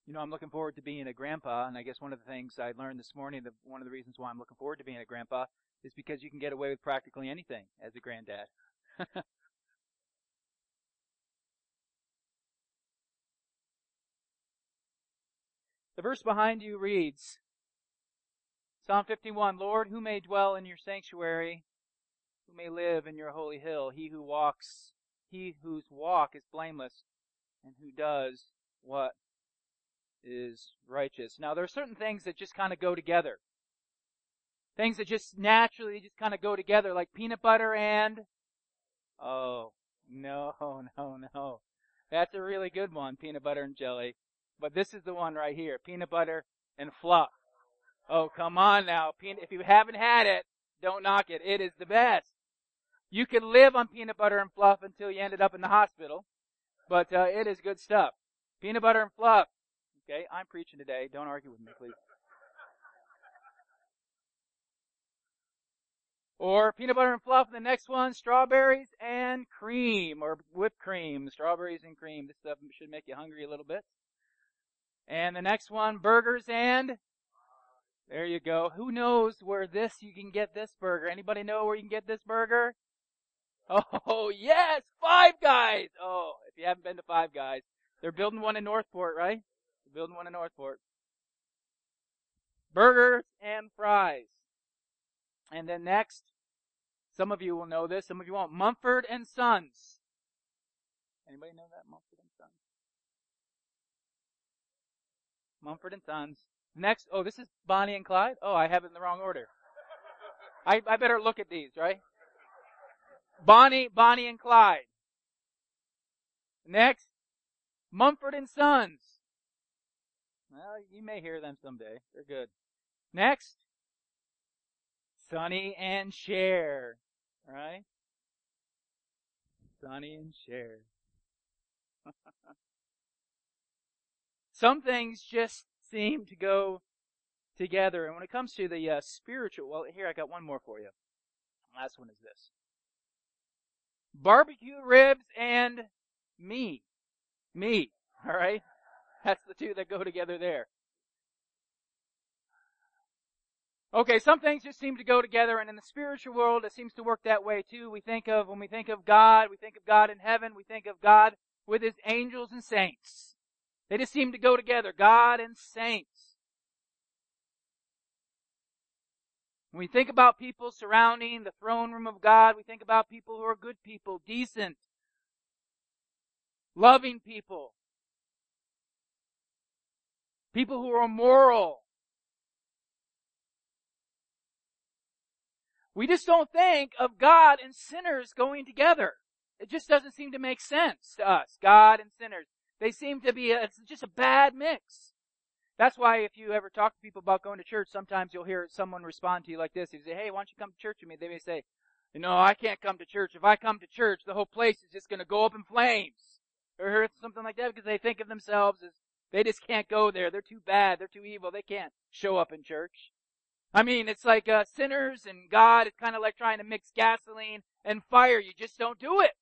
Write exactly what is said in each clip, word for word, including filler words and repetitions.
You know, I'm looking forward to being a grandpa, and I guess one of the things I learned this morning, that one of the reasons why I'm looking forward to being a grandpa, is because you can get away with practically anything as a granddad. The verse behind you reads, Psalm fifty-one, Lord, who may dwell in your sanctuary, who may live in your holy hill, he who walks, he whose walk is blameless, and who does what is righteous. Now, there are certain things that just kind of go together. Things that just naturally just kind of go together, like peanut butter and, oh, no, no, no. That's a really good one, peanut butter and jelly. But this is the one right here, peanut butter and fluff. Oh, come on now. Peanut, if you haven't had it, don't knock it. It is the best. You could live on peanut butter and fluff until you ended up in the hospital. But uh, it is good stuff. Peanut butter and fluff. Okay, I'm preaching today. Don't argue with me, please. Or peanut butter and fluff. The next one, strawberries and cream, or whipped cream. Strawberries and cream. This stuff should make you hungry a little bit. And the next one, burgers and, there you go. Who knows where this, you can get this burger? Anybody know where you can get this burger? Oh, yes, Five Guys. Oh, if you haven't been to Five Guys, they're building one in Northport, right? They're building one in Northport. Burgers and fries. And then next, some of you will know this, some of you won't. Mumford and Sons. Anybody know that? Mumford and Sons. Mumford and Sons. Next, oh, this is Bonnie and Clyde? Oh, I have it in the wrong order. I, I better look at these, right? Bonnie, Bonnie and Clyde. Next, Mumford and Sons. Well, you may hear them someday. They're good. Next, Sonny and Cher. Right? Sonny and Cher. Some things just seem to go together. And when it comes to the uh, spiritual, well, here I got one more for you. Last one is this. Barbecue ribs and me. Me. All right? That's the two that go together there. Okay, some things just seem to go together, and in the spiritual world, it seems to work that way too. We think of, when we think of God, we think of God in heaven, we think of God with His angels and saints. They just seem to go together, God and saints. When we think about people surrounding the throne room of God, we think about people who are good people, decent, loving people, people who are moral. We just don't think of God and sinners going together. It just doesn't seem to make sense to us, God and sinners. They seem to be, a, it's just a bad mix. That's why if you ever talk to people about going to church, sometimes you'll hear someone respond to you like this. If you say, hey, why don't you come to church with me? They may say, no, I can't come to church. If I come to church, the whole place is just going to go up in flames. Or something like that, because they think of themselves as, they just can't go there. They're too bad. They're too evil. They can't show up in church. I mean, it's like uh, sinners and God. It's kind of like trying to mix gasoline and fire. You just don't do it.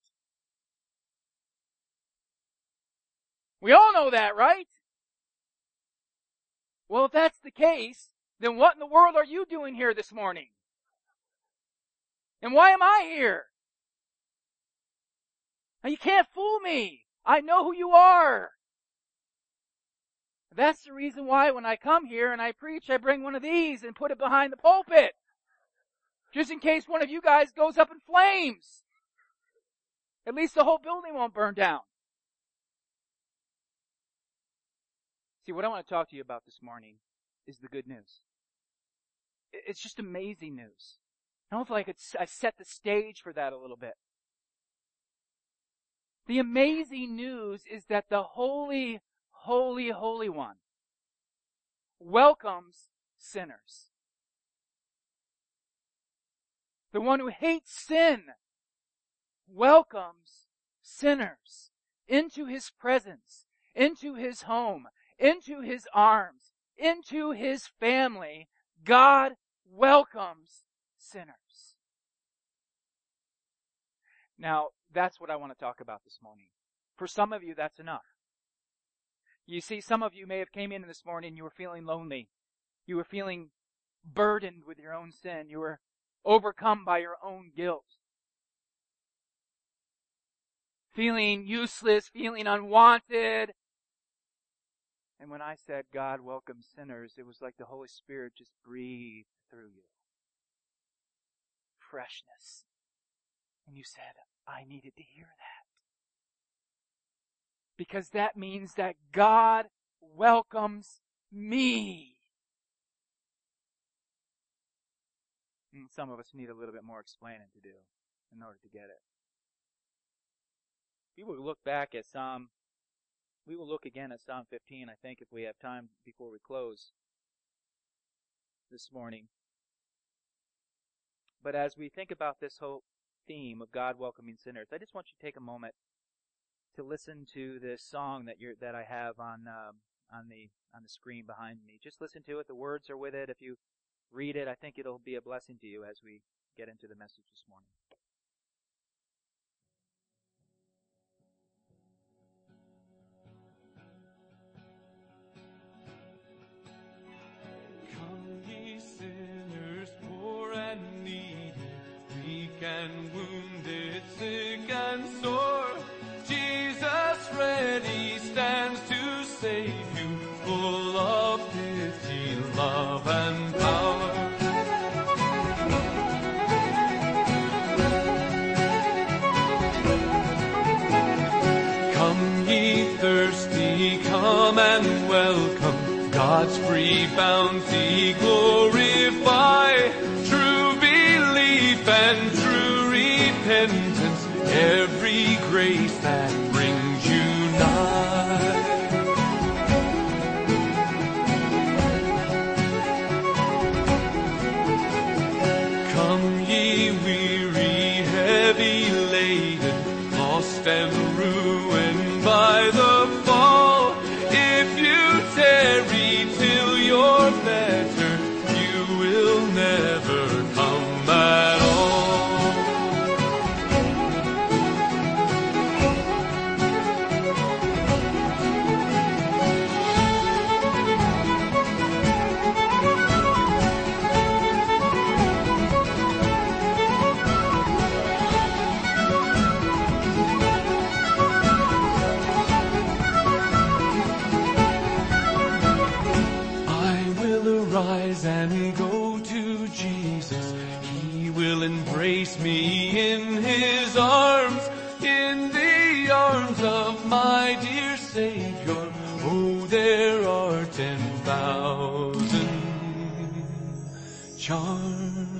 We all know that, right? Well, if that's the case, then what in the world are you doing here this morning? And why am I here? Now, you can't fool me. I know who you are. That's the reason why when I come here and I preach, I bring one of these and put it behind the pulpit. Just in case one of you guys goes up in flames. At least the whole building won't burn down. See, what I want to talk to you about this morning is the good news. It's just amazing news. I don't feel like it's, I set the stage for that a little bit. The amazing news is that the Holy, Holy, Holy One welcomes sinners. The one who hates sin welcomes sinners into His presence, into His home, into His arms, into His family. God welcomes sinners. Now, that's what I want to talk about this morning. For some of you, that's enough. You see, some of you may have came in this morning and you were feeling lonely. You were feeling burdened with your own sin. You were overcome by your own guilt. Feeling useless, feeling unwanted. And when I said God welcomes sinners, it was like the Holy Spirit just breathed through you. Freshness. And you said, I needed to hear that. Because that means that God welcomes me. And some of us need a little bit more explaining to do in order to get it. We will look back at Psalm, we will look again at Psalm fifteen, I think, if we have time before we close this morning. But as we think about this whole theme of God welcoming sinners, I just want you to take a moment to listen to this song that you're that I have on um, on the on the screen behind me. Just listen to it. The words are with it. If you read it, I think it'll be a blessing to you as we get into the message this morning. Come ye sinners, poor and needy, weak and wounded, sick and sore. Jesus ready stands to save you, full of pity, love, and power. Come ye thirsty, come and welcome God's free bounty, glorify true belief and true repentance, every grace that brings you nigh. Come ye weary, heavy laden, lost and ruined by the fall. If you tarry till you're better, you will never come at all. Rise and go to Jesus. He will embrace me in His arms, in the arms of my dear Savior. Oh, there are ten thousand charms.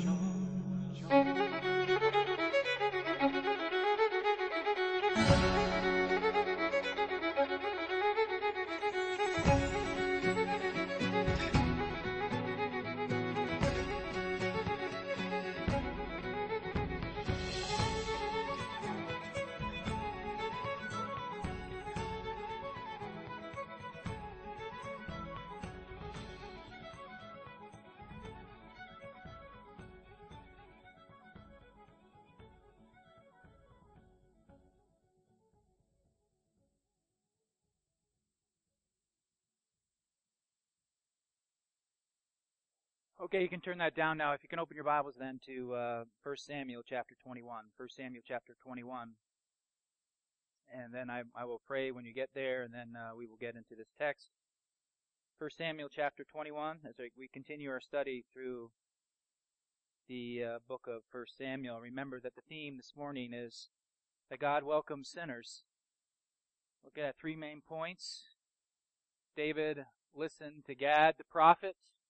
Okay, you can turn that down now. If you can open your Bibles then to uh, First Samuel chapter twenty-one. First Samuel chapter twenty-one. And then I, I will pray when you get there, and then uh, we will get into this text. First Samuel chapter twenty-one, as we continue our study through the uh, book of First Samuel. Remember that the theme this morning is that God welcomes sinners. Look at three main points. David listened to Gad the prophet.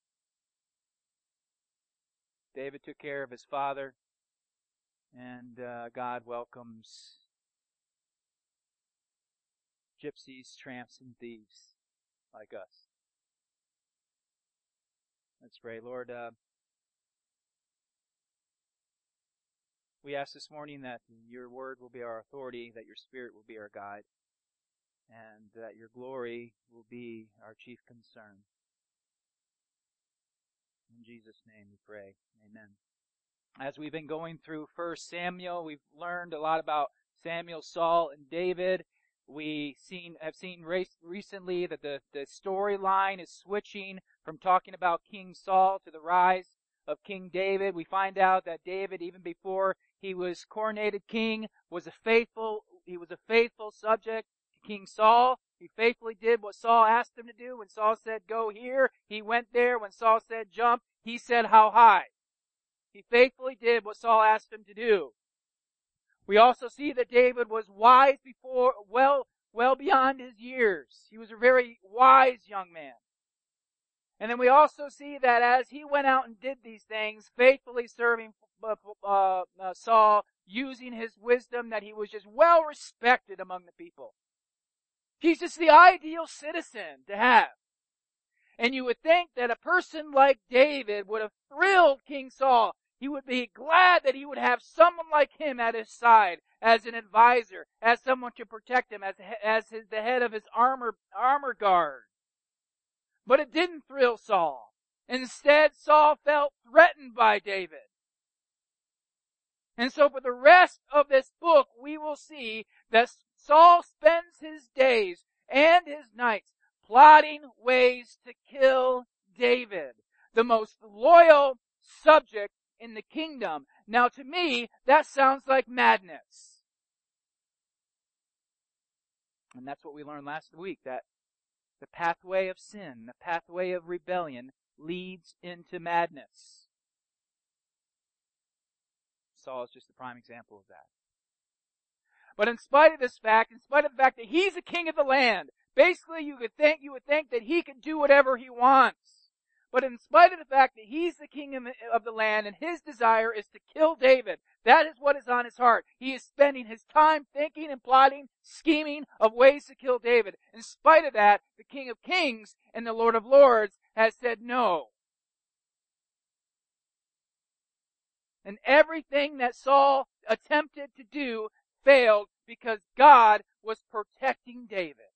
David took care of his father, and uh, God welcomes gypsies, tramps, and thieves like us. Let's pray. Lord, uh, we ask this morning that your word will be our authority, that your spirit will be our guide, and that your glory will be our chief concern. In Jesus' name we pray. Amen. As we've been going through First Samuel, we've learned a lot about Samuel, Saul, and David. We seen have seen race, recently that the, the storyline is switching from talking about King Saul to the rise of King David. We find out that David, even before he was coronated king, was a faithful he was a faithful subject to King Saul. He faithfully did what Saul asked him to do. When Saul said, go here, he went there. When Saul said, jump, he said, how high? He faithfully did what Saul asked him to do. We also see that David was wise before, well, well beyond his years. He was a very wise young man. And then we also see that as he went out and did these things, faithfully serving uh, uh, Saul, using his wisdom, that he was just well respected among the people. He's just the ideal citizen to have. And you would think that a person like David would have thrilled King Saul. He would be glad that he would have someone like him at his side as an advisor, as someone to protect him, as, as his, the head of his armor, armor guard. But it didn't thrill Saul. Instead, Saul felt threatened by David. And so for the rest of this book, we will see that Saul spends his days and his nights plotting ways to kill David, the most loyal subject in the kingdom. Now to me, that sounds like madness. And that's what we learned last week, that the pathway of sin, the pathway of rebellion leads into madness. Saul is just a prime example of that. But in spite of this fact, in spite of the fact that he's the king of the land, basically you could think, you would think that he can do whatever he wants. But in spite of the fact that he's the king of the land and his desire is to kill David, that is what is on his heart. He is spending his time thinking and plotting, scheming of ways to kill David. In spite of that, the King of Kings and the Lord of Lords has said no. And everything that Saul attempted to do failed because God was protecting David.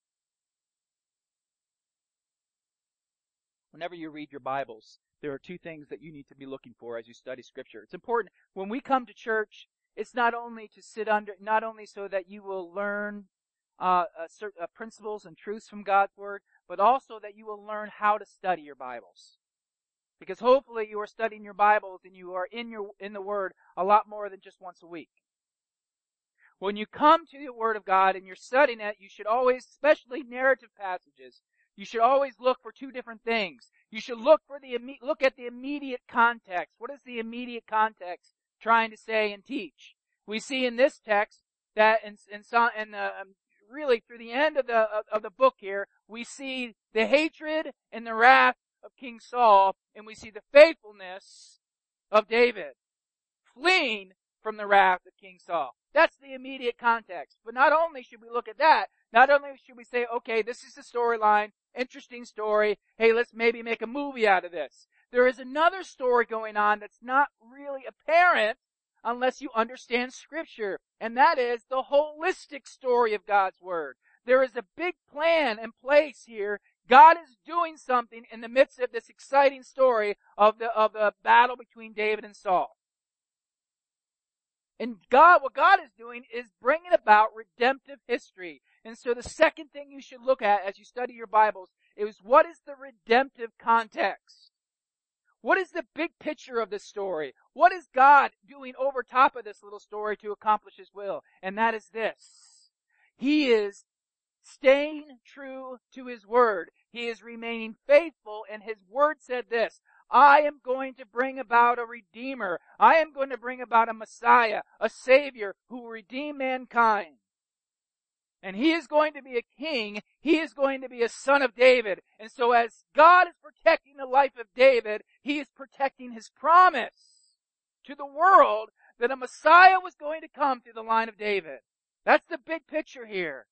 Whenever you read your Bibles, there are two things that you need to be looking for as you study Scripture. It's important. When we come to church, it's not only to sit under, not only so that you will learn uh, uh, certain, uh, principles and truths from God's Word, but also that you will learn how to study your Bibles. Because hopefully you are studying your Bibles and you are in your in the Word a lot more than just once a week. When you come to the Word of God and you're studying it, you should always, especially narrative passages, you should always look for two different things. You should look for the look at the immediate context. What is the immediate context trying to say and teach? We see in this text that in in, in the, um, really through the end of the of, of the book here, we see the hatred and the wrath of King Saul, and we see the faithfulness of David fleeing from the wrath of King Saul. That's the immediate context. But not only should we look at that, not only should we say, okay, this is the storyline, interesting story, hey, let's maybe make a movie out of this. There is another story going on that's not really apparent unless you understand Scripture, and that is the holistic story of God's Word. There is a big plan in place here. God is doing something in the midst of this exciting story of the, of the battle between David and Saul. And God, what God is doing is bringing about redemptive history. And so the second thing you should look at as you study your Bibles is what is the redemptive context? What is the big picture of this story? What is God doing over top of this little story to accomplish His will? And that is this. He is staying true to His Word. He is remaining faithful, and His Word said this: I am going to bring about a Redeemer. I am going to bring about a Messiah, a Savior who will redeem mankind. And He is going to be a king. He is going to be a son of David. And so as God is protecting the life of David, He is protecting His promise to the world that a Messiah was going to come through the line of David. That's the big picture here.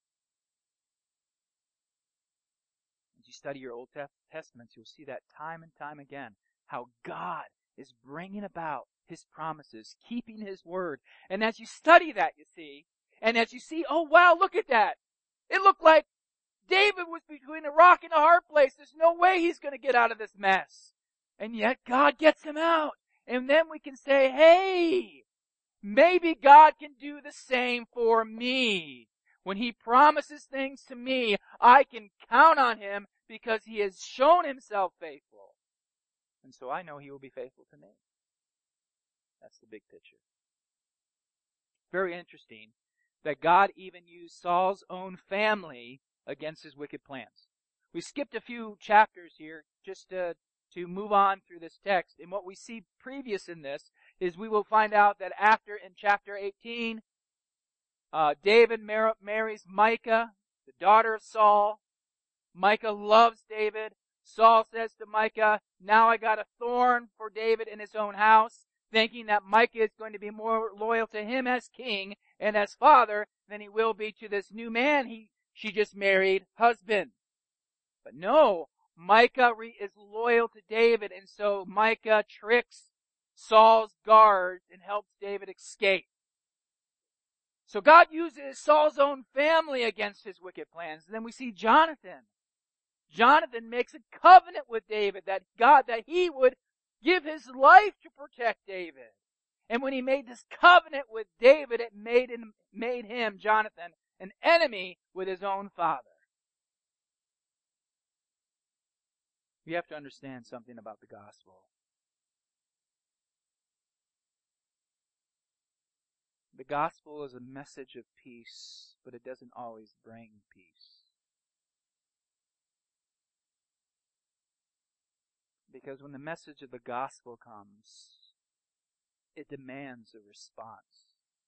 As you study your Old Testaments, you'll see that time and time again, how God is bringing about His promises, keeping His word. And as you study that, you see, and as you see, oh wow, look at that. It looked like David was between a rock and a hard place. There's no way he's going to get out of this mess. And yet God gets him out. And then we can say, hey, maybe God can do the same for me. When he promises things to me, I can count on him because he has shown himself faithful. And so I know he will be faithful to me. That's the big picture. Very interesting that God even used Saul's own family against his wicked plans. We skipped a few chapters here just to, to move on through this text. And what we see previous in this is we will find out that after, in chapter eighteen, uh, David mar- marries Micah, the daughter of Saul. Micah loves David. Saul says to Micah, now I got a thorn for David in his own house, thinking that Micah is going to be more loyal to him as king and as father than he will be to this new man he she just married husband. But no, Micah re- is loyal to David, and so Micah tricks Saul's guards and helps David escape. So God uses Saul's own family against his wicked plans. And then we see Jonathan. Jonathan makes a covenant with David that God, that he would give his life to protect David. And when he made this covenant with David, it made him, made him, Jonathan, an enemy with his own father. You have to understand something about the gospel. The gospel is a message of peace, but it doesn't always bring peace. Because when the message of the gospel comes, it demands a response.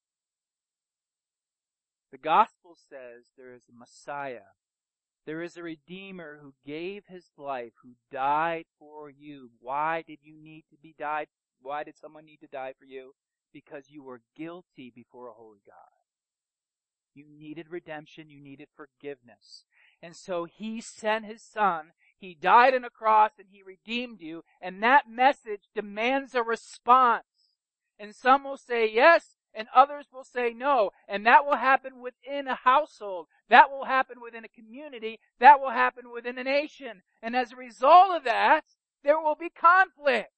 The gospel says there is a Messiah. There is a Redeemer who gave his life, who died for you. Why did you need to be died? Why did someone need to die for you? Because you were guilty before a holy God. You needed redemption. You needed forgiveness. And so he sent his son. He died on a cross and he redeemed you. And that message demands a response. And some will say yes, and others will say no. And that will happen within a household. That will happen within a community. That will happen within a nation. And as a result of that, there will be conflict.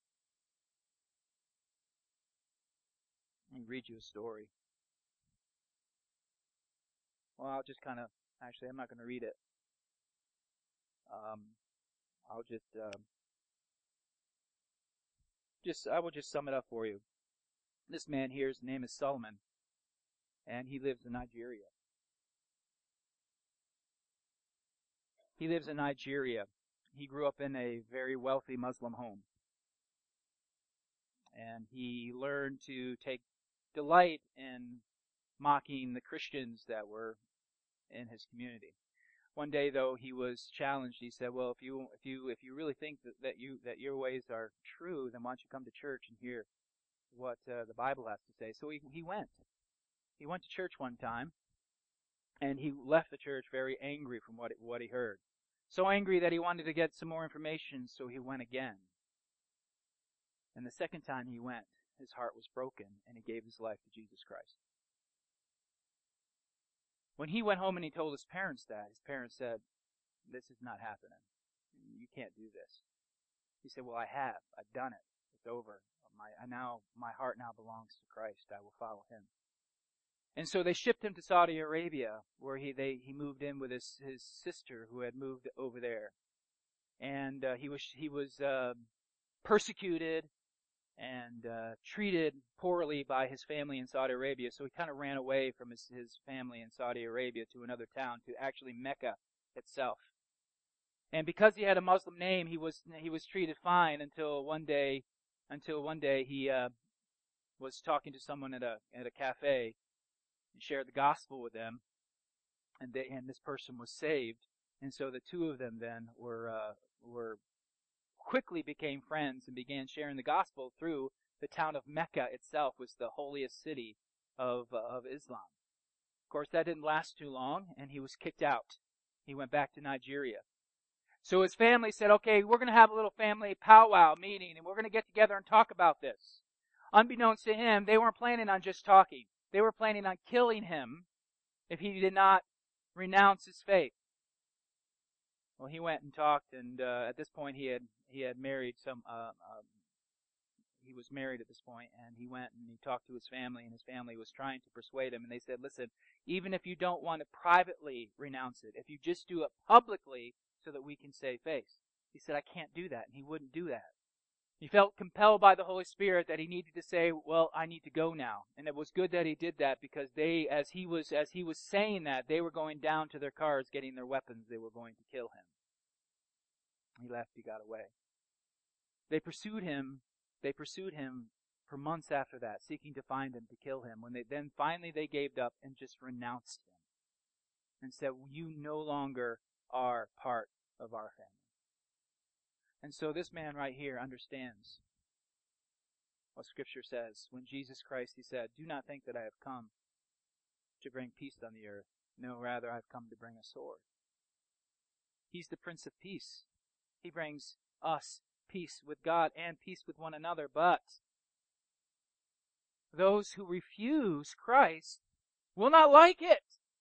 Let me read you a story. Well, I'll just kind of, actually, I'm not going to read it. Um, I'll just, um, just, I will just sum it up for you. This man here, his name is Solomon, and he lives in Nigeria. He lives in Nigeria. He grew up in a very wealthy Muslim home. And he learned to take delight in mocking the Christians that were in his community. One day, though, he was challenged. He said, well, if you if you if you really think that, that you that your ways are true, then why don't you come to church and hear what uh, the Bible has to say? So he he went. He went to church one time, and he left the church very angry from what it, what he heard. So angry that he wanted to get some more information, so he went again. And the second time he went, his heart was broken, and he gave his life to Jesus Christ. When he went home and he told his parents that, his parents said, this is not happening. You can't do this. He said, well, I have. I've done it. It's over. My, I now, my heart now belongs to Christ. I will follow him. And so they shipped him to Saudi Arabia, where he they he moved in with his his sister who had moved over there, and uh, he was he was uh, persecuted and uh, treated poorly by his family in Saudi Arabia. So he kind of ran away from his his family in Saudi Arabia to another town, to actually Mecca itself. And because he had a Muslim name, he was he was treated fine until one day until one day he uh, was talking to someone at a at a cafe. And shared the gospel with them, and they, and this person was saved, and so the two of them then were uh, were quickly became friends and began sharing the gospel through the town of Mecca itself, was the holiest city of uh, of Islam. Of course, that didn't last too long, and he was kicked out. He went back to Nigeria. So his family said, "Okay, we're going to have a little family powwow meeting, and we're going to get together and talk about this." Unbeknownst to him, they weren't planning on just talking. They were planning on killing him if he did not renounce his faith. Well, he went and talked, and uh, at this point he had he had married some. Uh, uh, he was married at this point, and he went and he talked to his family, and his family was trying to persuade him, and they said, listen, even if you don't want to privately renounce it, if you just do it publicly so that we can save face. He said, I can't do that, and he wouldn't do that. He felt compelled by the Holy Spirit that he needed to say, well, I need to go now. And it was good that he did that, because they, as he was, as he was saying that, they were going down to their cars, getting their weapons. They were going to kill him. He left, he got away. They pursued him, they pursued him for months after that, seeking to find him, to kill him. When they, then finally they gave up and just renounced him and said, you no longer are part of our family. And so this man right here understands what Scripture says. When Jesus Christ, he said, do not think that I have come to bring peace on the earth. No, rather I have come to bring a sword. He's the Prince of Peace. He brings us peace with God and peace with one another. But those who refuse Christ will not like it.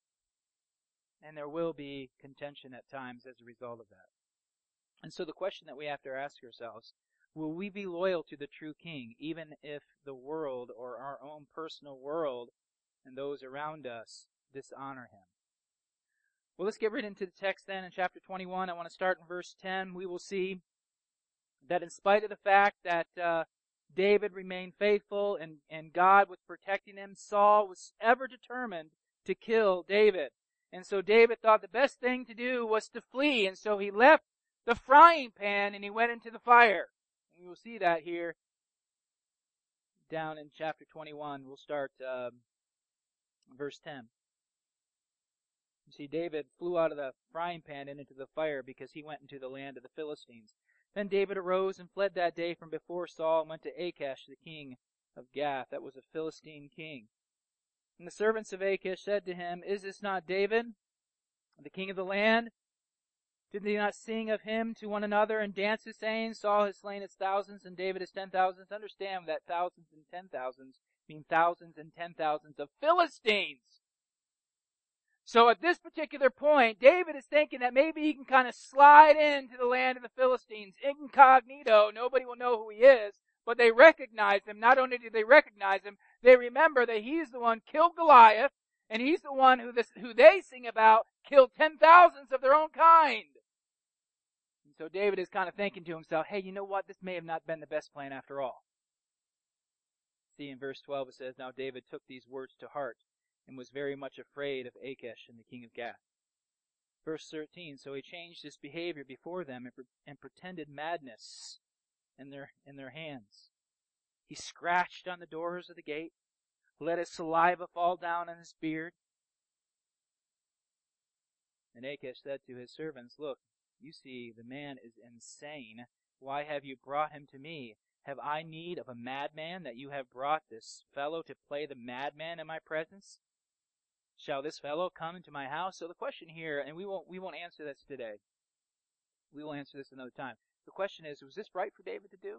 And there will be contention at times as a result of that. And so the question that we have to ask ourselves, will we be loyal to the true King, even if the world or our own personal world and those around us dishonor him? Well, let's get right into the text then in chapter twenty-one. I want to start in verse ten. We will see that in spite of the fact that uh, David remained faithful and, and God was protecting him, Saul was ever determined to kill David. And so David thought the best thing to do was to flee. And so he left the frying pan and he went into the fire. And we will see that here down in chapter twenty-one. We'll start um, verse ten. You see, David flew out of the frying pan and into the fire because he went into the land of the Philistines. Then David arose and fled that day from before Saul and went to Achish, the king of Gath. That was a Philistine king. And the servants of Achish said to him, is this not David, the king of the land? Did they not sing of him to one another and dance, saying, Saul has slain his thousands and David his ten thousands? Understand that thousands and ten thousands mean thousands and ten thousands of Philistines. So at this particular point, David is thinking that maybe he can kind of slide into the land of the Philistines incognito. Nobody will know who he is, but they recognize him. Not only do they recognize him, they remember that he's the one who killed Goliath, and he's the one who, this, who they sing about killed ten thousands of their own kind. And so David is kind of thinking to himself, hey, you know what? This may have not been the best plan after all. See, in verse twelve it says, now David took these words to heart and was very much afraid of Achish and the king of Gath. Verse thirteen, so he changed his behavior before them and, pre- and pretended madness in their, in their hands. He scratched on the doors of the gate, let his saliva fall down on his beard. And Achish said to his servants, look, you see the man is insane. Why have you brought him to me? Have I need of a madman that you have brought this fellow to play the madman in my presence? Shall this fellow come into my house? So the question here, and we won't we won't answer this today. We will answer this another time. The question is, was this right for David to do?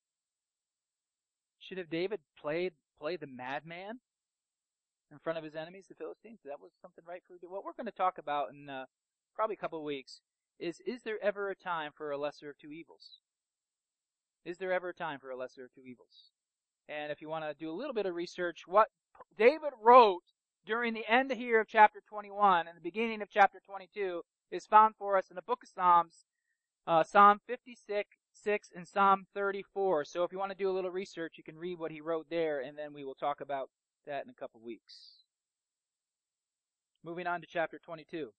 Should have David played play the madman in front of his enemies, the Philistines? That was something right for him to do. What we're going to talk about in uh, probably a couple of weeks is, is there ever a time for a lesser of two evils? Is there ever a time for a lesser of two evils? And if you want to do a little bit of research, what David wrote during the end here of chapter twenty-one and the beginning of chapter twenty-two is found for us in the book of Psalms, uh, Psalm fifty-six six and Psalm thirty-four. So if you want to do a little research, you can read what he wrote there, and then we will talk about that in a couple of weeks. Moving on to chapter twenty-two.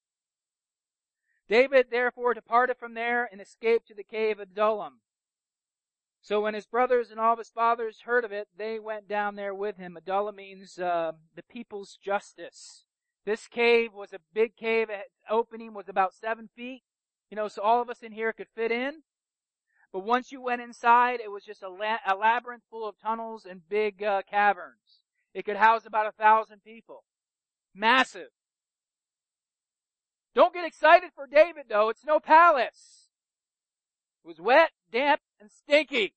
David therefore departed from there and escaped to the cave of Adullam. So when his brothers and all of his fathers heard of it, they went down there with him. Adullam means uh, the people's justice. This cave was a big cave. Its opening was about seven feet. You know, so all of us in here could fit in. But once you went inside, it was just a, la- a labyrinth full of tunnels and big uh, caverns. It could house about a thousand people. Massive. Don't get excited for David, though. It's no palace. It was wet, damp, and stinky.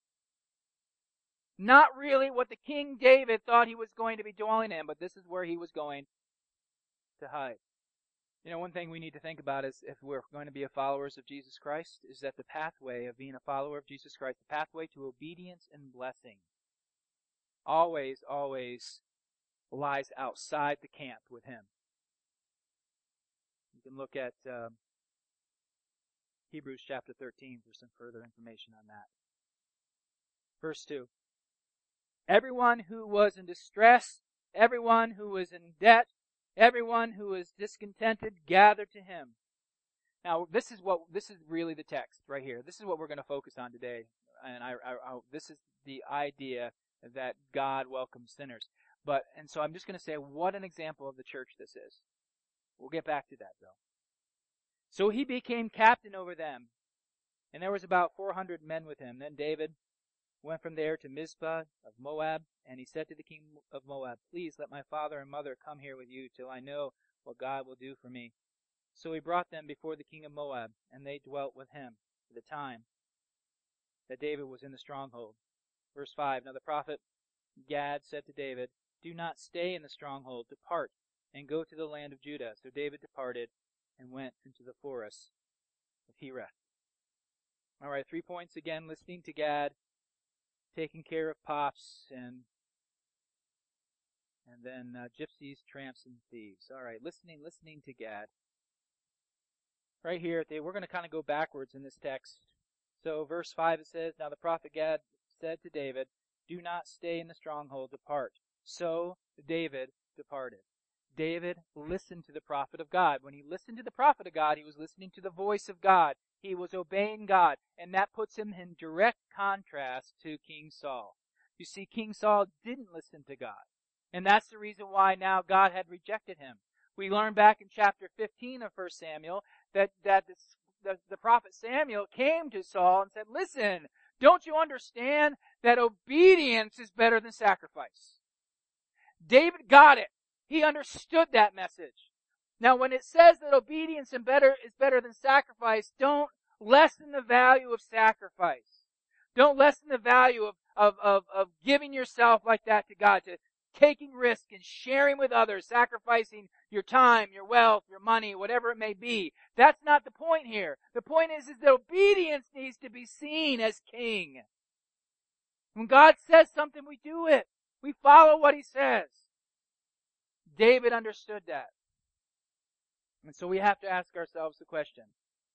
Not really what the King David thought he was going to be dwelling in, but this is where he was going to hide. You know, one thing we need to think about is if we're going to be a followers of Jesus Christ, is that the pathway of being a follower of Jesus Christ, the pathway to obedience and blessing, always, always lies outside the camp with Him. You can look at um, Hebrews chapter thirteen for some further information on that. Verse two. Everyone who was in distress, everyone who was in debt, everyone who was discontented gathered to Him. Now, this is what this is really the text right here. This is what we're going to focus on today, and I, I, I this is the idea that God welcomes sinners. But and so I'm just going to say what an example of the church this is. We'll get back to that though. So he became captain over them, and there was about four hundred men with him. Then David went from there to Mizpah of Moab, and he said to the king of Moab, "Please let my father and mother come here with you till I know what God will do for me." So he brought them before the king of Moab, and they dwelt with him for the time that David was in the stronghold. Verse five, Now the prophet Gad said to David, "Do not stay in the stronghold, depart, and go to the land of Judah." So David departed and went into the forests of Hereth. All right, three points again, listening to Gad, taking care of pops, and and then uh, gypsies, tramps, and thieves. All right, listening, listening to Gad. Right here, they, we're going to kind of go backwards in this text. So verse five, it says, Now the prophet Gad said to David, "Do not stay in the stronghold, depart." So David departed. David listened to the prophet of God. When he listened to the prophet of God, he was listening to the voice of God. He was obeying God, and that puts him in direct contrast to King Saul. You see, King Saul didn't listen to God, and that's the reason why now God had rejected him. We learn back in chapter fifteen of First Samuel that, that the, the, the prophet Samuel came to Saul and said, "Listen, don't you understand that obedience is better than sacrifice?" David got it. He understood that message. Now, when it says that obedience and better is better than sacrifice, don't lessen the value of sacrifice. Don't lessen the value of, of, of, of giving yourself like that to God, to taking risk and sharing with others, sacrificing your time, your wealth, your money, whatever it may be. That's not the point here. The point is, is that obedience needs to be seen as king. When God says something, we do it. We follow what He says. David understood that. And so we have to ask ourselves the question,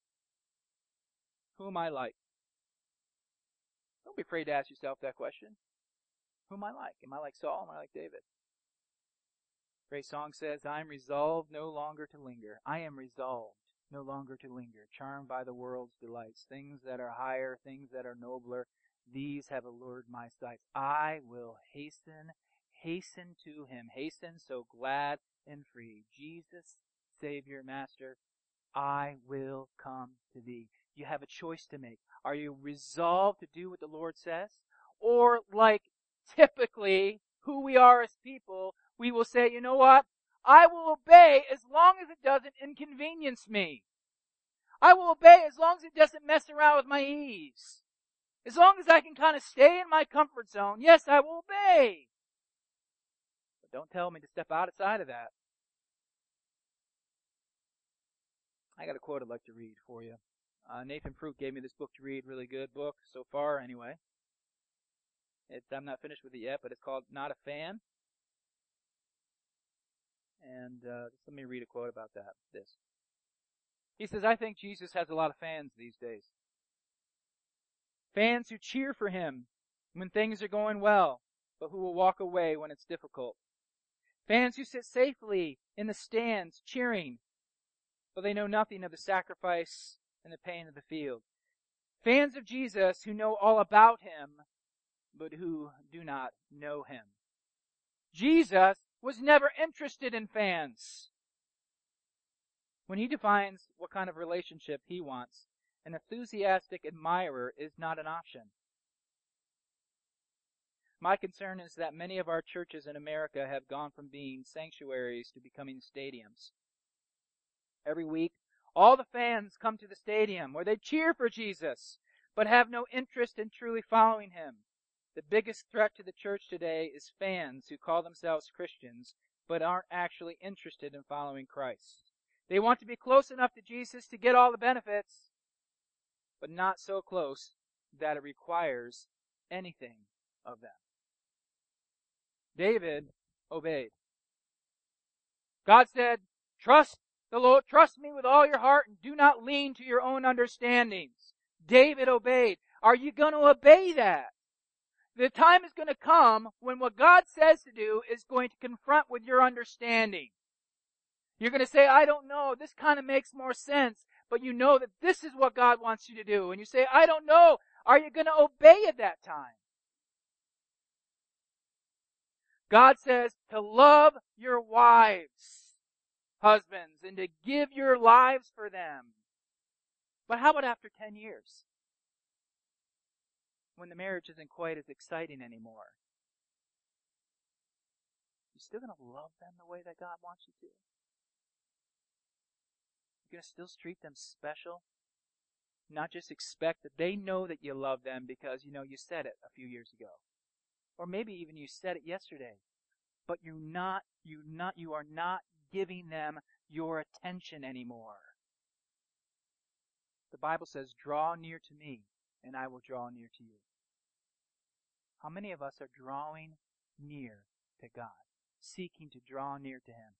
who am I like? Don't be afraid to ask yourself that question. Who am I like? Am I like Saul? Am I like David? Great song says, I am resolved no longer to linger. I am resolved no longer to linger, charmed by the world's delights, things that are higher, things that are nobler. These have allured my sights. I will hasten, hasten to Him, hasten so glad and free. Jesus, Savior, Master, I will come to Thee. You have a choice to make. Are you resolved to do what the Lord says? Or like typically who we are as people, we will say, you know what? I will obey as long as it doesn't inconvenience me. I will obey as long as it doesn't mess around with my ease. As long as I can kind of stay in my comfort zone, yes, I will obey. But don't tell me to step outside of that. I got a quote I'd like to read for you. Uh, Nathan Fruit gave me this book to read, really good book so far anyway. It's, I'm not finished with it yet, but it's called Not a Fan. And uh, just let me read a quote about that. This. He says, I think Jesus has a lot of fans these days. Fans who cheer for Him when things are going well, but who will walk away when it's difficult. Fans who sit safely in the stands cheering, but they know nothing of the sacrifice and the pain of the field. Fans of Jesus who know all about Him, but who do not know Him. Jesus was never interested in fans. When He defines what kind of relationship He wants, an enthusiastic admirer is not an option. My concern is that many of our churches in America have gone from being sanctuaries to becoming stadiums. Every week, all the fans come to the stadium where they cheer for Jesus, but have no interest in truly following Him. The biggest threat to the church today is fans who call themselves Christians, but aren't actually interested in following Christ. They want to be close enough to Jesus to get all the benefits, but not so close that it requires anything of them. David obeyed. God said, trust the Lord, trust me with all your heart and do not lean to your own understandings. David obeyed. Are you going to obey that? The time is going to come when what God says to do is going to confront with your understanding. You're going to say, I don't know, this kind of makes more sense, but you know that this is what God wants you to do. And you say, I don't know. Are you going to obey at that time? God says to love your wives, husbands, and to give your lives for them. But how about after ten years? When the marriage isn't quite as exciting anymore. You still going to love them the way that God wants you to? You're going to still treat them special? Not just expect that they know that you love them because, you know, you said it a few years ago. Or maybe even you said it yesterday. But you're not, you not, you are not giving them your attention anymore. The Bible says, draw near to me, and I will draw near to you. How many of us are drawing near to God, seeking to draw near to Him?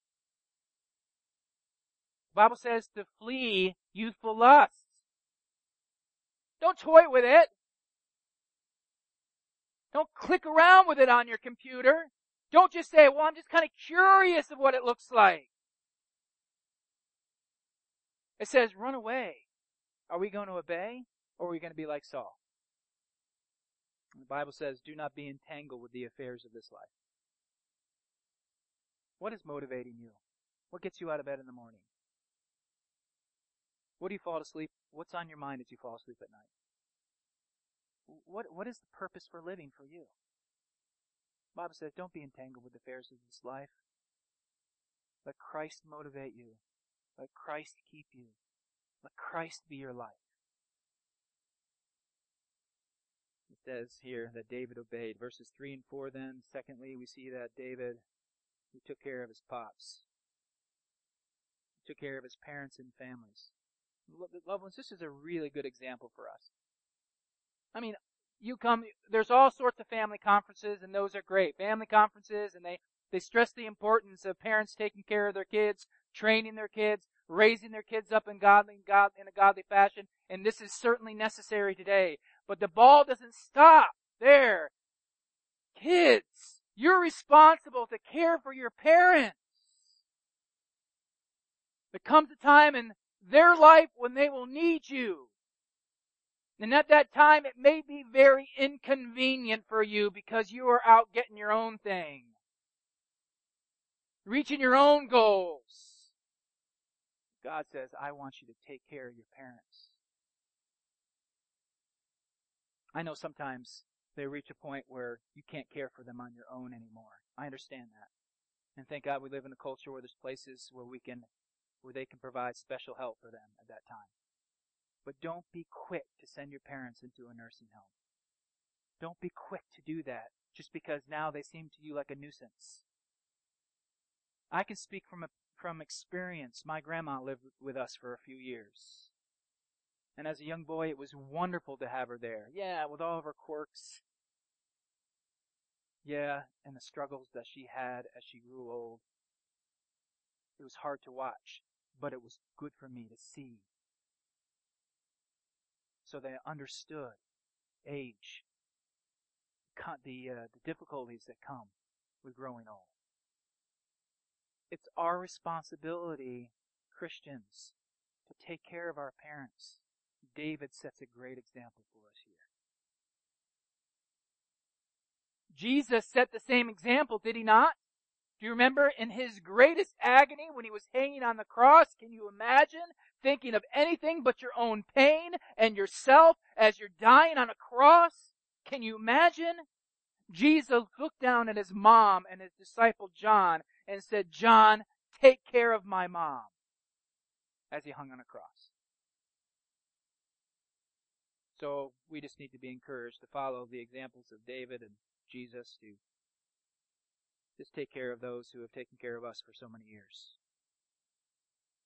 The Bible says to flee youthful lusts. Don't toy with it. Don't click around with it on your computer. Don't just say, well, I'm just kind of curious of what it looks like. It says, run away. Are we going to obey, or are we going to be like Saul? The Bible says, do not be entangled with the affairs of this life. What is motivating you? What gets you out of bed in the morning? What do you fall to sleep? What's on your mind as you fall asleep at night? What, what is the purpose for living for you? The Bible says, don't be entangled with the affairs of this life. Let Christ motivate you. Let Christ keep you. Let Christ be your life. It says here that David obeyed. Verses three and four then. Secondly, we see that David, he took care of his pops. He took care of his parents and families. Loved ones, this is a really good example for us. I mean, you come, there's all sorts of family conferences, and those are great. Family conferences, and they, they stress the importance of parents taking care of their kids, training their kids, raising their kids up in godly, God, in a godly fashion, and this is certainly necessary today. But the ball doesn't stop there. Kids, you're responsible to care for your parents. There comes a time in their life when they will need you. And at that time, it may be very inconvenient for you because you are out getting your own thing. Reaching your own goals. God says, I want you to take care of your parents. I know sometimes they reach a point where you can't care for them on your own anymore. I understand that. And thank God we live in a culture where there's places where we can, where they can provide special help for them at that time. But don't be quick to send your parents into a nursing home. Don't be quick to do that just because now they seem to you like a nuisance. I can speak from a, from experience. My grandma lived with us for a few years. And as a young boy, it was wonderful to have her there. Yeah, with all of her quirks. Yeah, and the struggles that she had as she grew old. It was hard to watch, but it was good for me to see. So they understood age, the, uh, the difficulties that come with growing old. It's our responsibility, Christians, to take care of our parents. David sets a great example for us here. Jesus set the same example, did he not? Do you remember in his greatest agony when he was hanging on the cross? Can you imagine thinking of anything but your own pain and yourself as you're dying on a cross? Can you imagine? Jesus looked down at his mom and his disciple John and said, John, take care of my mom, as he hung on a cross. So we just need to be encouraged to follow the examples of David and Jesus to just take care of those who have taken care of us for so many years.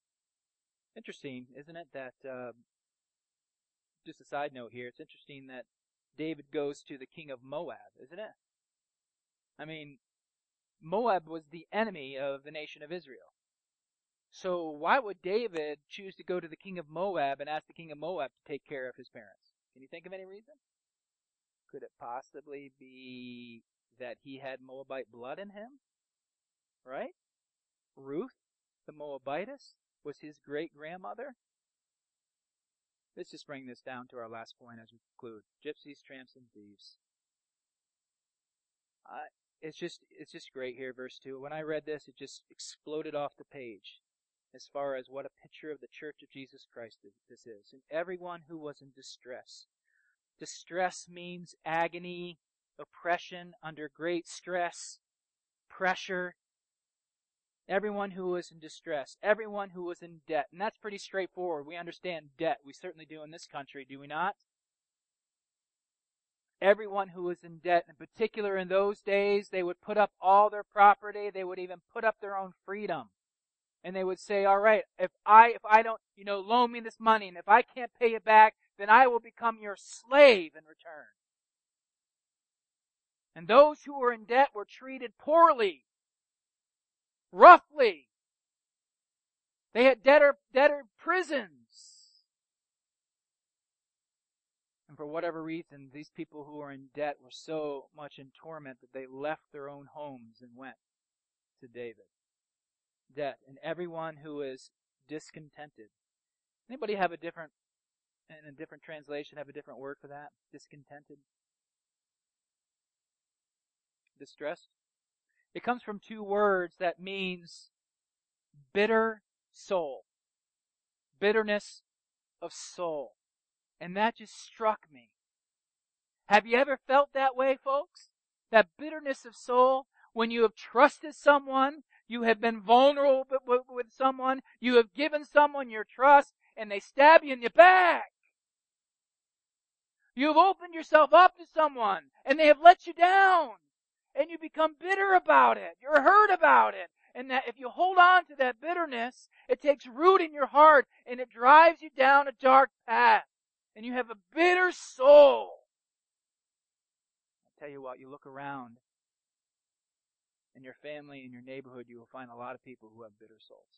Interesting, isn't it, that, uh, just a side note here, it's interesting that David goes to the king of Moab, isn't it? I mean, Moab was the enemy of the nation of Israel. So why would David choose to go to the king of Moab and ask the king of Moab to take care of his parents? Can you think of any reason? Could it possibly be that he had Moabite blood in him? Right? Ruth, the Moabitess, was his great-grandmother. Let's just bring this down to our last point as we conclude. Gypsies, tramps, and thieves. Uh, it's just it's just great here, verse two. When I read this, it just exploded off the page as far as what a picture of the church of Jesus Christ this is. And everyone who was in distress. Distress means agony, oppression, under great stress, pressure. Everyone who was in distress. Everyone who was in debt. And that's pretty straightforward. We understand debt. We certainly do in this country, do we not? Everyone who was in debt, in particular in those days, they would put up all their property. They would even put up their own freedom. And they would say, all right, if I, if I don't, you know, loan me this money, and if I can't pay it back, then I will become your slave in return. And those who were in debt were treated poorly, roughly. They had debtor, debtor prisons. And for whatever reason, these people who were in debt were so much in torment that they left their own homes and went to David. Debt. And everyone who is discontented. Anybody have a different, in a different translation, have a different word for that? Discontented? Distressed? It comes from two words that means bitter soul. Bitterness of soul. And that just struck me. Have you ever felt that way, folks? That bitterness of soul when you have trusted someone, you have been vulnerable with someone, you have given someone your trust, and they stab you in the back. You have opened yourself up to someone, and they have let you down. And you become bitter about it. You're hurt about it. And that if you hold on to that bitterness, it takes root in your heart, and it drives you down a dark path. And you have a bitter soul. I'll tell you what, you look around in your family, in your neighborhood, you will find a lot of people who have bitter souls.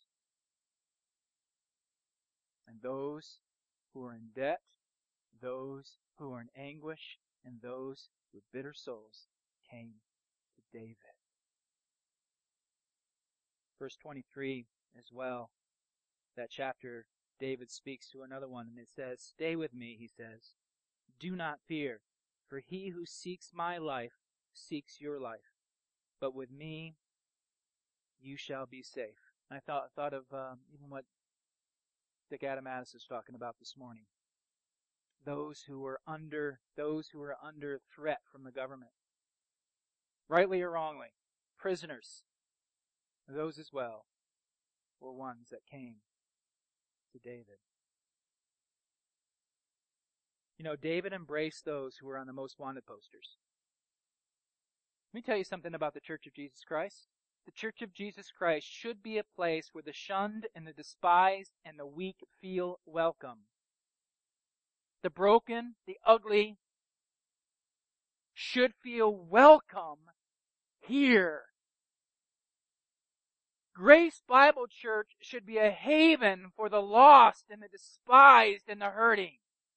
And those who are in debt, those who are in anguish, and those with bitter souls came to David. Verse twenty-three as well, that chapter, David speaks to another one, and it says, "Stay with me," he says. "Do not fear, for he who seeks my life seeks your life. But with me you shall be safe." And I thought thought of um, even what Dick Adamatis is talking about this morning. Those who are under those who are under threat from the government, rightly or wrongly, prisoners, those as well were ones that came to David. You know, David embraced those who were on the most wanted posters. Let me tell you something about the Church of Jesus Christ. The Church of Jesus Christ should be a place where the shunned and the despised and the weak feel welcome. The broken, the ugly should feel welcome here. Grace Bible Church should be a haven for the lost and the despised and the hurting.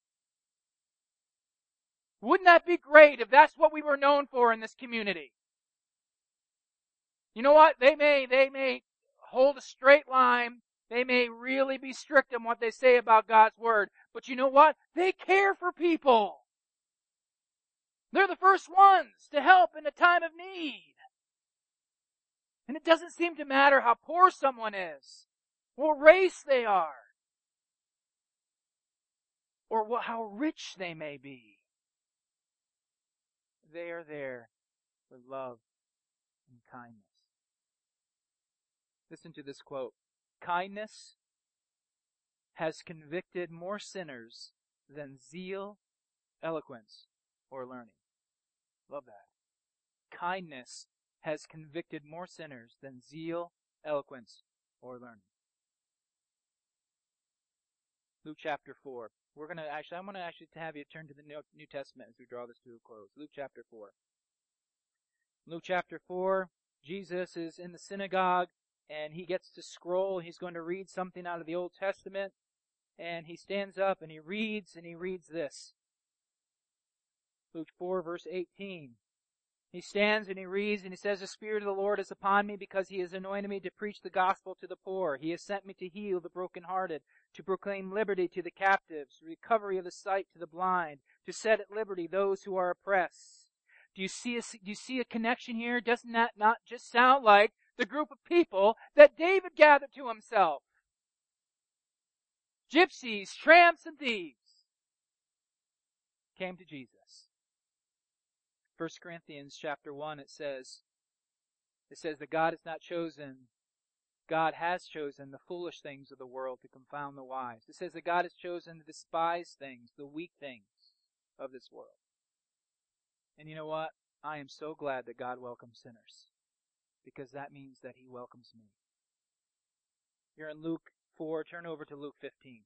Wouldn't that be great if that's what we were known for in this community? You know what? They may, they may hold a straight line. They may really be strict on what they say about God's Word. But you know what? They care for people. They're the first ones to help in a time of need. And it doesn't seem to matter how poor someone is, what race they are, or what, how rich they may be. They are there for love and kindness. Listen to this quote. "Kindness has convicted more sinners than zeal, eloquence, or learning." Love that. Kindness has convicted more sinners than zeal, eloquence, or learning. Luke chapter four. We're going to actually, I'm going to actually have you turn to the New Testament as we draw this to a close. Luke chapter four. Luke chapter four, Jesus is in the synagogue, and he gets to scroll. He's going to read something out of the Old Testament, and he stands up and he reads, and he reads this. Luke four, verse eighteen. He stands and he reads, and he says, "The Spirit of the Lord is upon me, because he has anointed me to preach the gospel to the poor. He has sent me to heal the brokenhearted, to proclaim liberty to the captives, recovery of the sight to the blind, to set at liberty those who are oppressed." Do you see a, do you see a connection here? Doesn't that not just sound like the group of people that David gathered to himself? Gypsies, tramps, and thieves came to Jesus. First Corinthians chapter one, it says, it says that God has not chosen, God has chosen the foolish things of the world to confound the wise. It says that God has chosen the despised things, the weak things of this world. And you know what? I am so glad that God welcomes sinners, because that means that he welcomes me. You're in Luke four, turn over to Luke fifteen.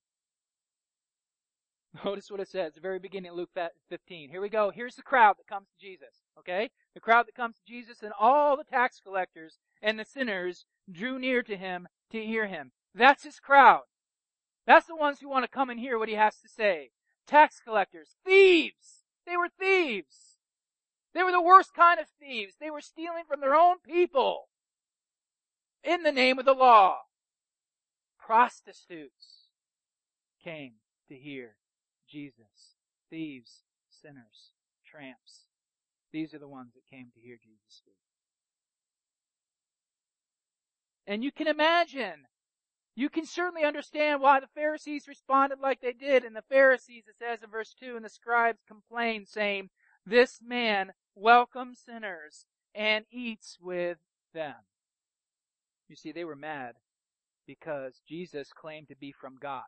Notice what it says at the very beginning of Luke fifteen. Here we go. Here's the crowd that comes to Jesus. Okay? The crowd that comes to Jesus, and all the tax collectors and the sinners drew near to him to hear him. That's his crowd. That's the ones who want to come and hear what he has to say. Tax collectors, thieves. They were thieves. They were the worst kind of thieves. They were stealing from their own people in the name of the law. Prostitutes came to hear Jesus. Thieves, sinners, tramps. These are the ones that came to hear Jesus speak. And you can imagine, you can certainly understand why the Pharisees responded like they did. And the Pharisees, it says in verse two, and the scribes complained, saying, "This man welcomes sinners and eats with them." You see, they were mad because Jesus claimed to be from God.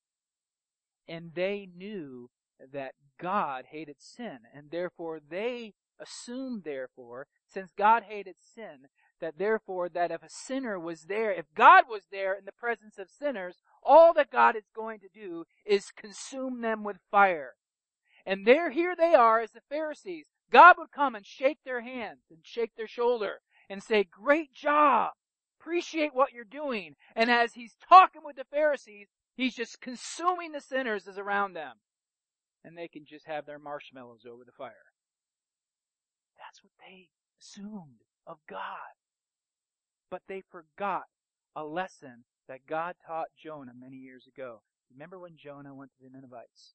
And they knew that God hated sin, and therefore they assumed, therefore, since God hated sin, that therefore that if a sinner was there, if God was there in the presence of sinners, all that God is going to do is consume them with fire. And there, here they are as the Pharisees. God would come and shake their hands and shake their shoulder and say, "Great job. Appreciate what you're doing." And as he's talking with the Pharisees, he's just consuming the sinners as around them. And they can just have their marshmallows over the fire. That's what they assumed of God. But they forgot a lesson that God taught Jonah many years ago. Remember when Jonah went to the Ninevites?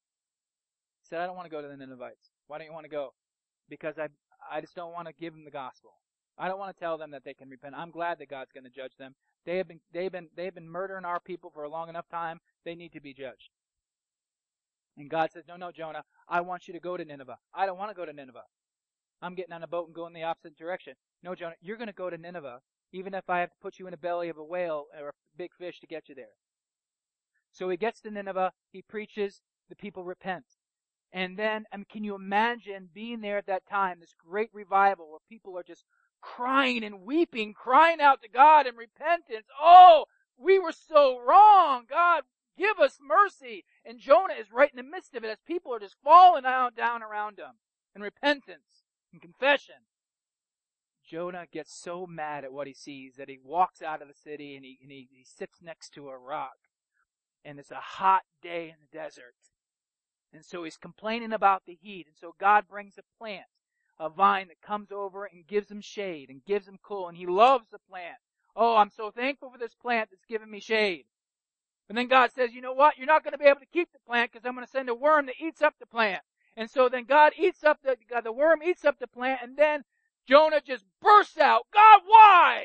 He said, "I don't want to go to the Ninevites." "Why don't you want to go?" "Because I I just don't want to give them the gospel. I don't want to tell them that they can repent. I'm glad that God's going to judge them. They have been they've been they've been murdering our people for a long enough time. They need to be judged." And God says, "No, no, Jonah, I want you to go to Nineveh." "I don't want to go to Nineveh. I'm getting on a boat and going the opposite direction." "No, Jonah, you're going to go to Nineveh, even if I have to put you in the belly of a whale or a big fish to get you there." So he gets to Nineveh, he preaches, the people repent. And then, I mean, can you imagine being there at that time, this great revival where people are just crying and weeping, crying out to God in repentance. "Oh, we were so wrong. God, give us mercy." And Jonah is right in the midst of it as people are just falling out, down around him in repentance and confession. Jonah gets so mad at what he sees that he walks out of the city and he, and he, he sits next to a rock. And it's a hot day in the desert. And so he's complaining about the heat. And so God brings a plant, a vine that comes over and gives him shade and gives him cool. And he loves the plant. "Oh, I'm so thankful for this plant that's giving me shade." And then God says, "You know what? You're not going to be able to keep the plant because I'm going to send a worm that eats up the plant." And so then God eats up the, the worm eats up the plant, and then Jonah just bursts out, "God, why?"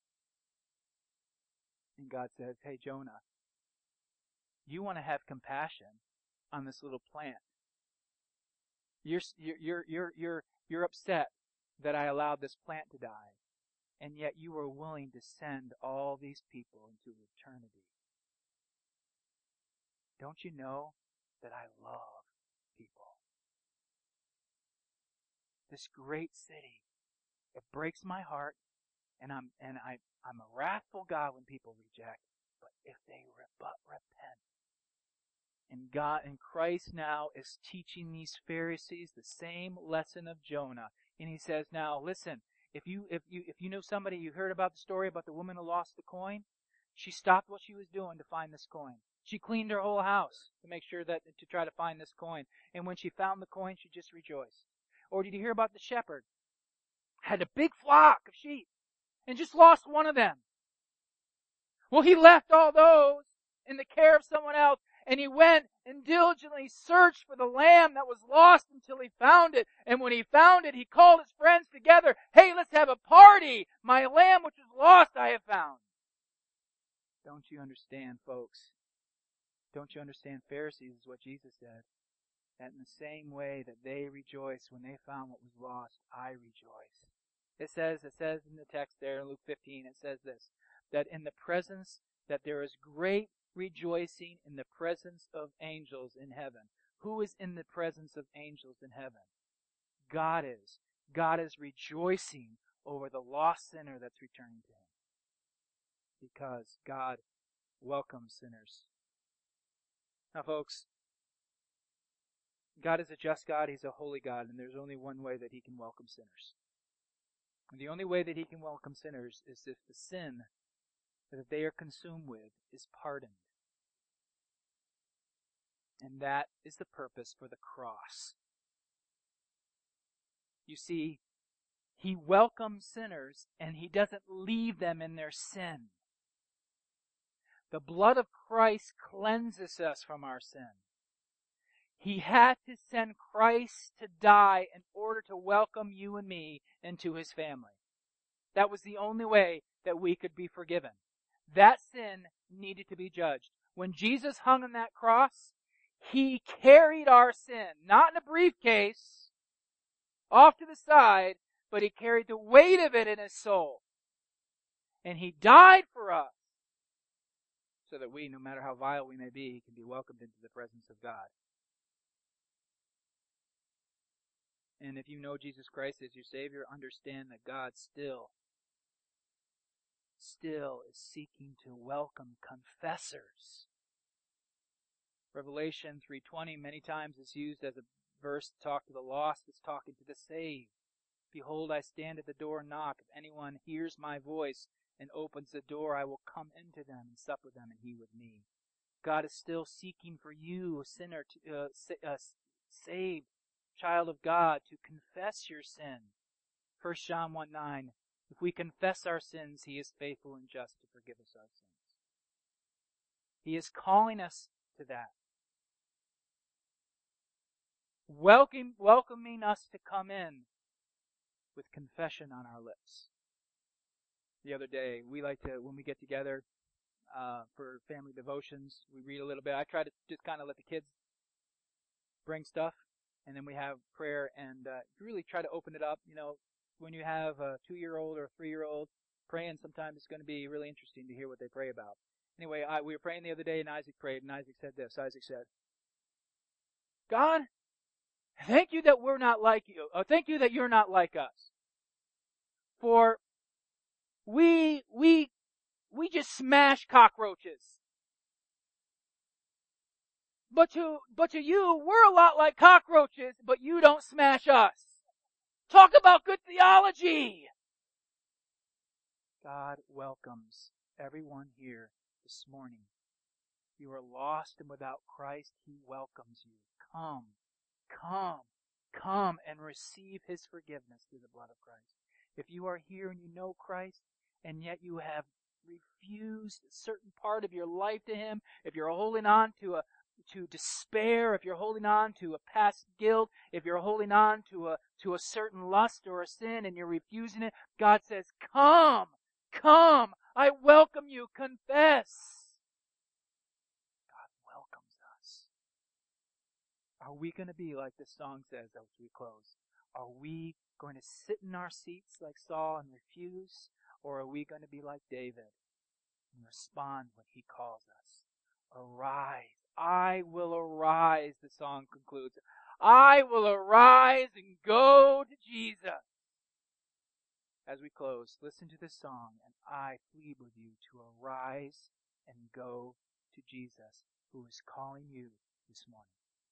And God says, "Hey, Jonah, you want to have compassion on this little plant. You're, you're, you're, you're, you're upset that I allowed this plant to die, and yet you were willing to send all these people into eternity. Don't you know that I love people? This great city, it breaks my heart, and I'm and I I'm a wrathful God when people reject. But if they re- but repent, And God and Christ now is teaching these Pharisees the same lesson of Jonah. And he says, now listen, if you if you if you know somebody, you heard about the story about the woman who lost the coin, she stopped what she was doing to find this coin. She cleaned her whole house to make sure that to try to find this coin. And when she found the coin, she just rejoiced. Or did you hear about the shepherd? Had a big flock of sheep and just lost one of them. Well, he left all those in the care of someone else, and he went and diligently searched for the lamb that was lost until he found it. And when he found it, he called his friends together. Hey, let's have a party. My lamb which was lost I have found. Don't you understand, folks? Don't you understand? Pharisees is what Jesus said. That in the same way that they rejoiced when they found what was lost, I rejoice. It says, it says in the text there in Luke fifteen, it says this, that in the presence, that there is great rejoicing in the presence of angels in heaven. Who is in the presence of angels in heaven? God is. God is rejoicing over the lost sinner that's returning to him. Because God welcomes sinners. Now, folks, God is a just God. He's a holy God, and there's only one way that he can welcome sinners. And the only way that he can welcome sinners is if the sin that they are consumed with is pardoned. And that is the purpose for the cross. You see, he welcomes sinners, and he doesn't leave them in their sin. The blood of Christ cleanses us from our sin. He had to send Christ to die in order to welcome you and me into his family. That was the only way that we could be forgiven. That sin needed to be judged. When Jesus hung on that cross, he carried our sin, not in a briefcase, off to the side, but he carried the weight of it in his soul. And he died for us, so that we, no matter how vile we may be, can be welcomed into the presence of God. And if you know Jesus Christ as your Savior, understand that God still, still is seeking to welcome confessors. Revelation three twenty many times is used as a verse to talk to the lost. It's talking to the saved. Behold, I stand at the door and knock. If anyone hears my voice and opens the door, I will come into them and sup with them and he with me. God is still seeking for you, a sinner, to, uh, uh, saved child of God, to confess your sin. First John one nine, if we confess our sins, he is faithful and just to forgive us our sins. He is calling us to that. Welcome, welcoming us to come in with confession on our lips. The other day, we like to, when we get together uh, for family devotions, we read a little bit. I try to just kind of let the kids bring stuff, and then we have prayer, and uh, really try to open it up. You know, when you have a two-year-old or a three-year-old praying, sometimes it's going to be really interesting to hear what they pray about. Anyway, I, we were praying the other day, and Isaac prayed, and Isaac said this. Isaac said, God, thank you that we're not like you. Oh, thank you that you're not like us. For we, we, we just smash cockroaches. But to, but to you, we're a lot like cockroaches, but you don't smash us. Talk about good theology. God welcomes everyone here this morning. You are lost and without Christ, he welcomes you. Come, come, come and receive his forgiveness through the blood of Christ. If you are here and you know Christ, and yet you have refused a certain part of your life to him, if you're holding on to a to despair, if you're holding on to a past guilt, if you're holding on to a to a certain lust or a sin and you're refusing it, God says, come, come, I welcome you, confess. God welcomes us. Are we going to be like this song says as we close? Are we going to sit in our seats like Saul and refuse? Or are we going to be like David and respond when he calls us? Arise. I will arise, the song concludes. I will arise and go to Jesus. As we close, listen to this song, and I plead with you to arise and go to Jesus, who is calling you this morning.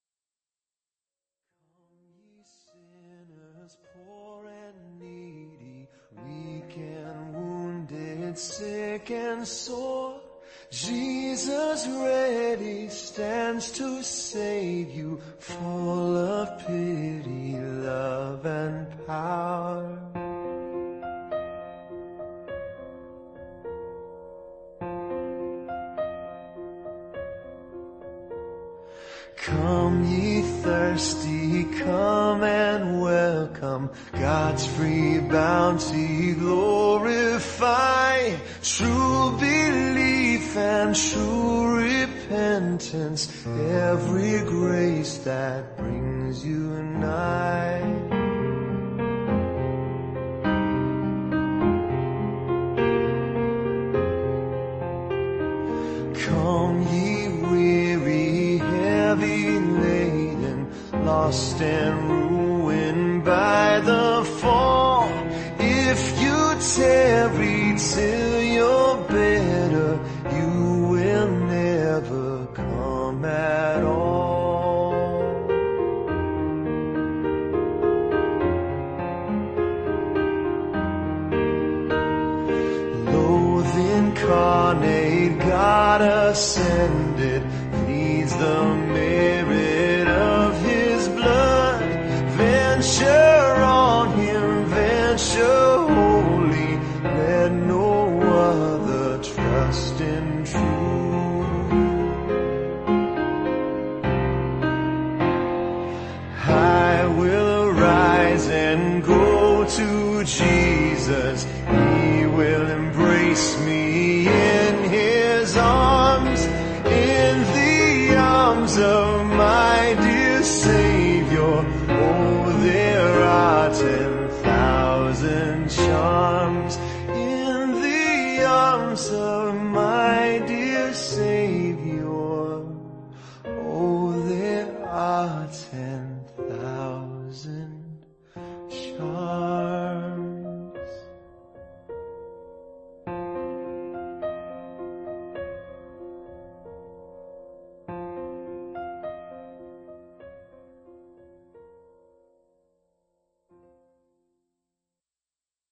Sinners, poor and needy, weak and wounded, sick and sore, Jesus ready stands to save you, full of pity, love, and power. Come ye thirsty, come and welcome God's free bounty, glorify true belief and true repentance, every grace that brings you nigh. Come ye weary, heavy laden, lost and ruined by the fall. If you tarry till you're better, you will never come at all. Loath incarnate, God ascended, pleads the merit of his blood. Venture on him, venture wholly, let no other trust in truth. I will arise and go to Jesus, he will embrace me in his arms, in the arms of my dear Savior. Oh, there are ten thousand charms in the arms of my dear Savior. Oh, there are ten